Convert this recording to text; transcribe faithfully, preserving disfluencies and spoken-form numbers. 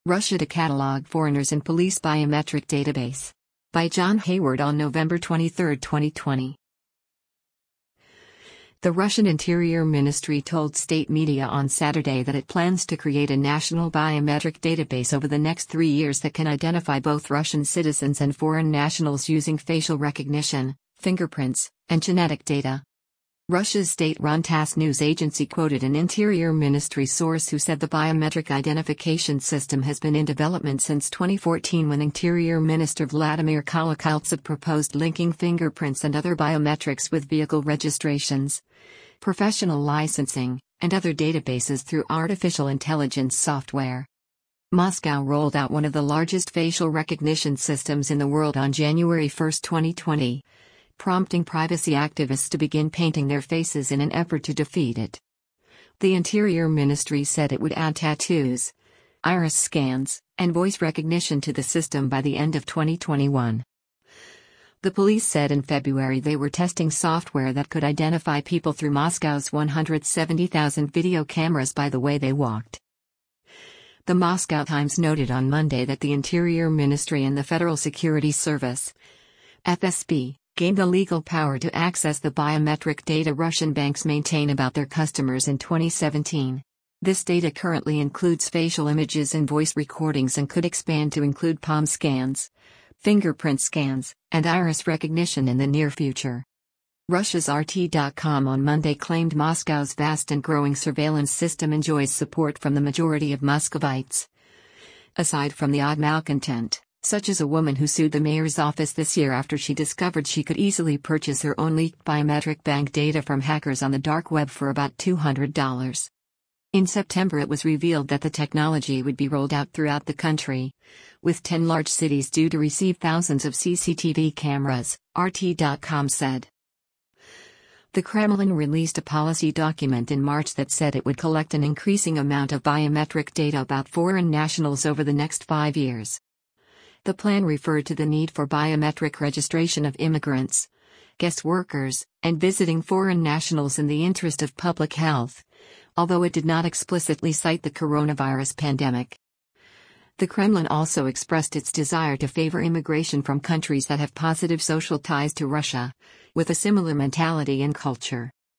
Russia to catalog foreigners in police biometric database. By John Hayward on November twenty-third, twenty twenty. The Russian Interior Ministry told state media on Saturday that it plans to create a national biometric database over the next three years that can identify both Russian citizens and foreign nationals using facial recognition, fingerprints, and genetic data. Russia's state-run TASS news agency quoted an Interior Ministry source who said the biometric identification system has been in development since twenty fourteen when Interior Minister Vladimir Kolokoltsev proposed linking fingerprints and other biometrics with vehicle registrations, professional licensing, and other databases through artificial intelligence software. Moscow rolled out one of the largest facial recognition systems in the world on January first, twenty twenty. Prompting privacy activists to begin painting their faces in an effort to defeat it. The Interior Ministry said it would add tattoos, iris scans, and voice recognition to the system by the end of twenty twenty-one. The police said in February they were testing software that could identify people through Moscow's one hundred seventy thousand video cameras by the way they walked. The Moscow Times noted on Monday that the Interior Ministry and the Federal Security Service, F S B, gained the legal power to access the biometric data Russian banks maintain about their customers in twenty seventeen. This data currently includes facial images and voice recordings and could expand to include palm scans, fingerprint scans, and iris recognition in the near future. Russia's R T dot com on Monday claimed Moscow's vast and growing surveillance system enjoys support from the majority of Muscovites. Aside from the odd malcontent, such as a woman who sued the mayor's office this year after she discovered she could easily purchase her own leaked biometric bank data from hackers on the dark web for about two hundred dollars. In September it was revealed that the technology would be rolled out throughout the country, with ten large cities due to receive thousands of C C T V cameras, R T dot com said. The Kremlin released a policy document in March that said it would collect an increasing amount of biometric data about foreign nationals over the next five years. The plan referred to the need for biometric registration of immigrants, guest workers, and visiting foreign nationals in the interest of public health, although it did not explicitly cite the coronavirus pandemic. The Kremlin also expressed its desire to favor immigration from countries that have positive social ties to Russia, with a similar mentality and culture.